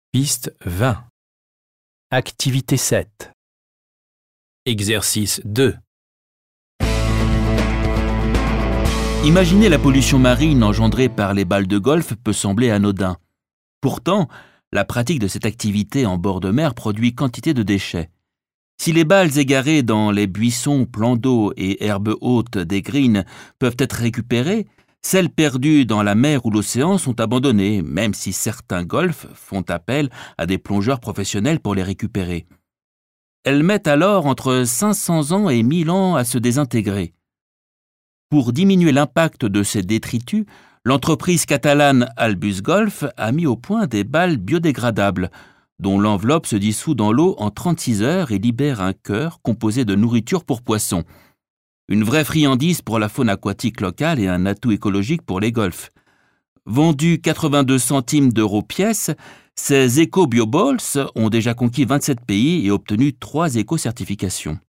Piste 20. Activité 7. Exercice 2. Imaginer la pollution marine engendrée par les balles de golf peut sembler anodin. Pourtant, la pratique de cette activité en bord de mer produit quantité de déchets. Si les balles égarées dans les buissons, plans d'eau et herbes hautes des greens peuvent être récupérées, celles perdues dans la mer ou l'océan sont abandonnées, même si certains golfs font appel à des plongeurs professionnels pour les récupérer. Elles mettent alors entre 500 ans et 1000 ans à se désintégrer. Pour diminuer l'impact de ces détritus, l'entreprise catalane Albus Golf a mis au point des balles biodégradables, dont l'enveloppe se dissout dans l'eau en 36 heures et libère un cœur composé de nourriture pour poissons. Une vraie friandise pour la faune aquatique locale et un atout écologique pour les golfs. Vendus 82 centimes d'euros pièce, ces éco-bioballs ont déjà conquis 27 pays et obtenu 3 éco-certifications.